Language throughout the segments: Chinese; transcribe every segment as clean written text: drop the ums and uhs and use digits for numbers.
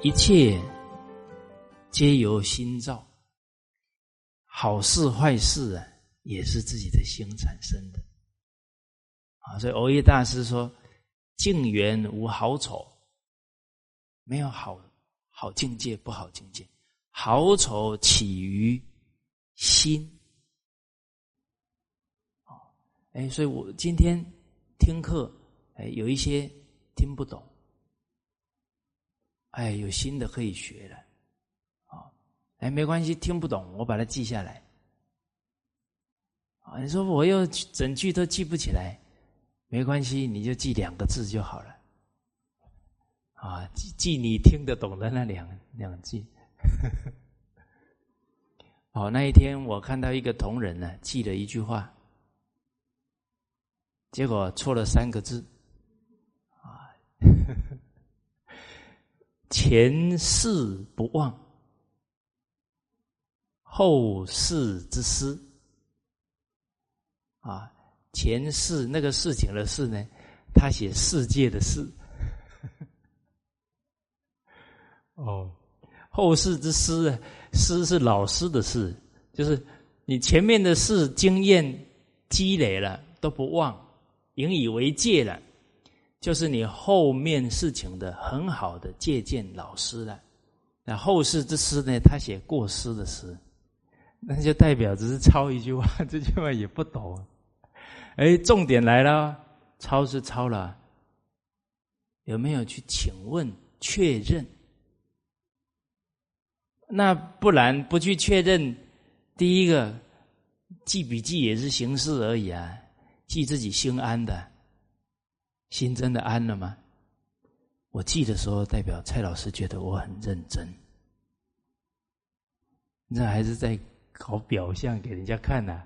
一切皆由心造，好事坏事啊，也是自己的心产生的。所以蕅益大师说，境缘无好丑，没有好境界不好境界，好丑起于心。所以我今天听课，有一些听不懂，有新的可以学了。没关系，听不懂我把它记下来。你说我又整句都记不起来，没关系，你就记2个字就好了。记你听得懂的那两句。那一天我看到一个同仁呢，记了一句话，结果错了3个字。前事不忘，后事之师。前事那个事情的事呢，他写世界的事。后事之师啊，师是老师的事，就是你前面的事经验积累了都不忘，引以为戒了，就是你后面事情的很好的借鉴老师了。那后世之师呢，他写过失的失，那就代表只是抄一句话，这句话也不懂。重点来了，抄是抄了，有没有去请问确认？那不然不去确认，第一个记笔记也是形式而已啊，记自己心安的，心真的安了吗？我记的时候，代表蔡老师觉得我很认真，这还是在搞表象给人家看啊。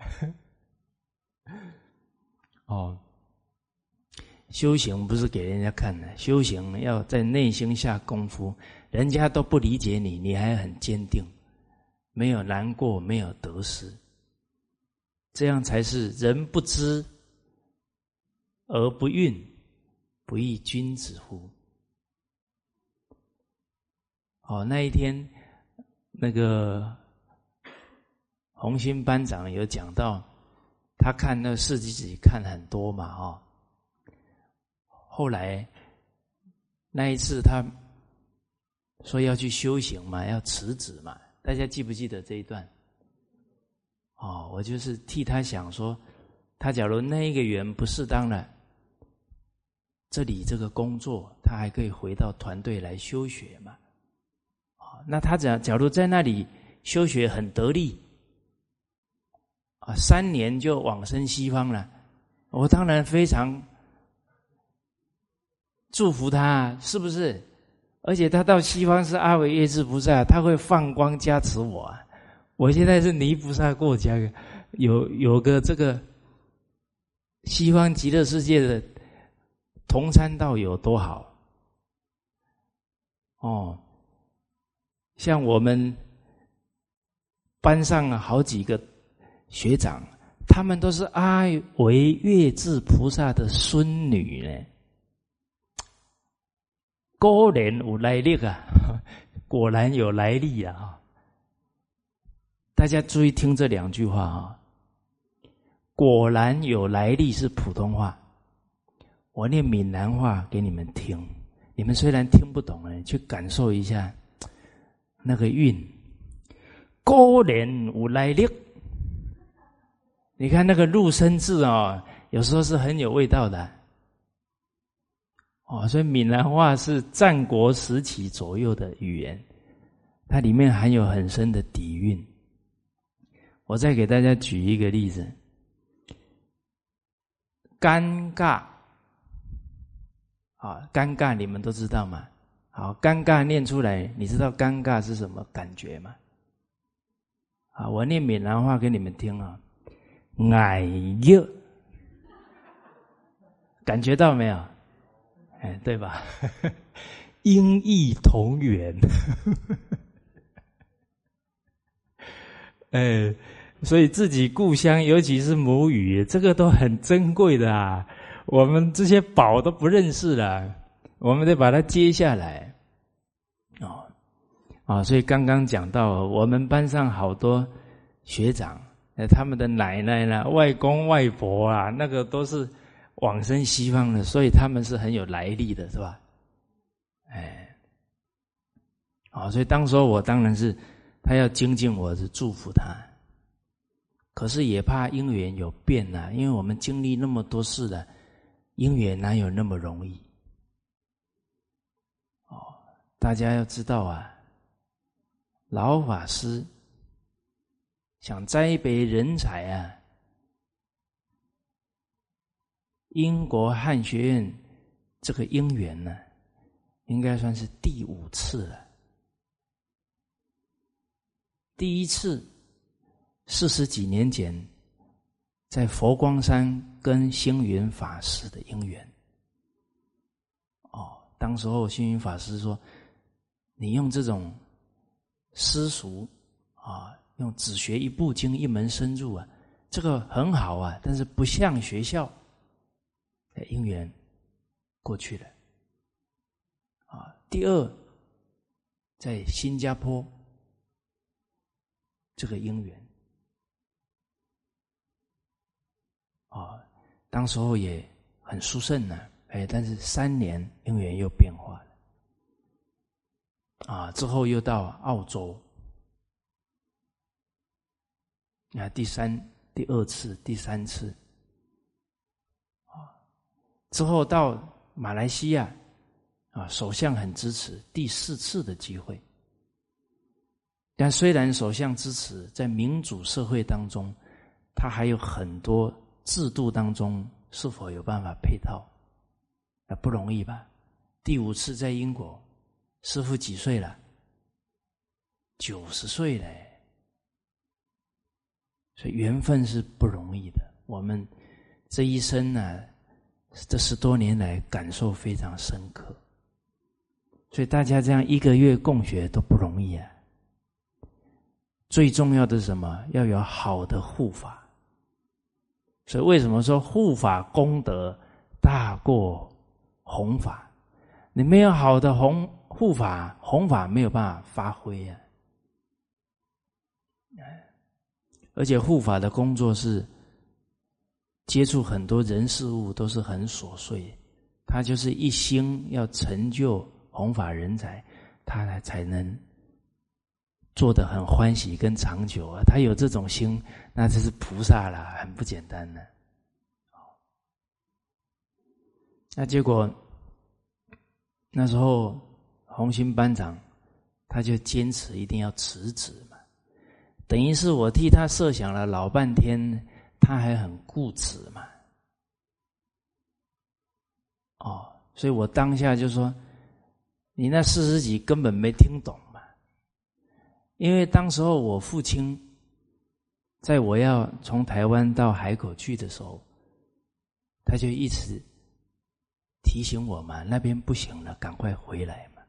修行不是给人家看的，修行要在内心下功夫，人家都不理解你，你还很坚定，没有难过，没有得失，这样才是人不知而不愠，不亦君子乎？那一天那个洪兴班长有讲到，他看那世纪集看很多嘛，后来那一次他说要去修行嘛，要辞职嘛，大家记不记得这一段？我就是替他想说，他假如那一个缘不适当了，这里这个工作他还可以回到团队来修学嘛。那他假如在那里修学很得力，3年就往生西方了，我当然非常祝福他，是不是？而且他到西方是阿惟越致菩萨，他会放光加持我啊！我现在是泥菩萨过家，有个这个西方极乐世界的同参道有多好像我们班上好几个学长，他们都是阿惟越致菩萨的孙女呢。果然有来历啊，果然有来历啊！大家注意听这2句话果然有来历是普通话，我念闽南话给你们听，你们虽然听不懂去感受一下那个韵。果然有来历，你看那个入声字有时候是很有味道的。所以闽南话是战国时期左右的语言，它里面含有很深的底蕴。我再给大家举一个例子，尴尬尴尬你们都知道吗？尴尬念出来，你知道尴尬是什么感觉吗？我念闽南话给你们听哎哟，感觉到没有？对吧？音译同源。所以自己故乡，尤其是母语，这个都很珍贵的啊。我们这些宝都不认识了，我们得把它接下来。 所以刚刚讲到我们班上好多学长，他们的奶奶啦、外公外婆啊，那个都是往生西方的，所以他们是很有来历的，是吧？所以当时候我当然是他要精进我，是祝福他，可是也怕因缘有变啊，因为我们经历那么多事了，因缘哪有那么容易？大家要知道啊，老法师想栽培人才啊，英国汉学院这个因缘呢，应该算是第5次了。第一次40几年前，在佛光山跟星云法师的因缘。当时候星云法师说，你用这种私塾用只学一部经一门深入啊，这个很好啊，但是不像学校的因缘过去了。第二，在新加坡这个因缘当时候也很殊胜呢，但是3年因缘又变化了之后又到澳洲第2次、第3次之后到马来西亚首相很支持，第4次的机会。但虽然首相支持，在民主社会当中，他还有很多制度当中是否有办法配套，不容易吧？第5次在英国，师父几岁了？90岁了所以缘分是不容易的。我们这一生这10多年来感受非常深刻。所以大家这样1个月共学都不容易啊。最重要的是什么？要有好的护法。所以为什么说护法功德大过弘法？你没有好的护法，弘法没有办法发挥啊。而且护法的工作是接触很多人事物，都是很琐碎，他就是一心要成就弘法人才，他才能做得很欢喜跟长久啊。他有这种心，那这是菩萨啦，很不简单的。那结果那时候弘心班长他就坚持一定要辞职嘛，等于是我替他设想了老半天，他还很固执嘛。所以我当下就说，你那40几根本没听懂嘛。因为当时候我父亲在我要从台湾到海口去的时候，他就一直提醒我嘛，那边不行了，赶快回来嘛。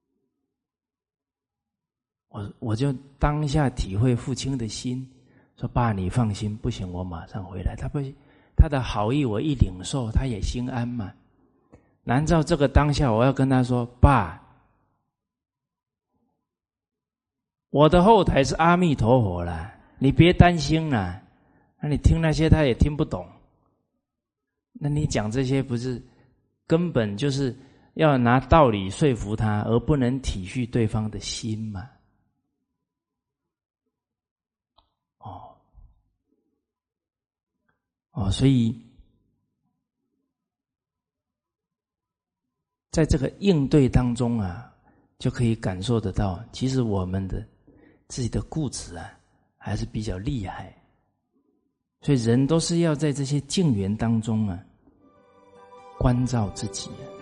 我就当下体会父亲的心，说爸你放心，不行我马上回来。他的好意我一领受，他也心安嘛。难道这个当下我要跟他说，爸，我的后台是阿弥陀佛啦，你别担心啦。那你听那些他也听不懂，那你讲这些不是根本就是要拿道理说服他，而不能体恤对方的心嘛。所以在这个应对当中就可以感受得到，其实我们的自己的固执还是比较厉害。所以人都是要在这些境缘当中关照自己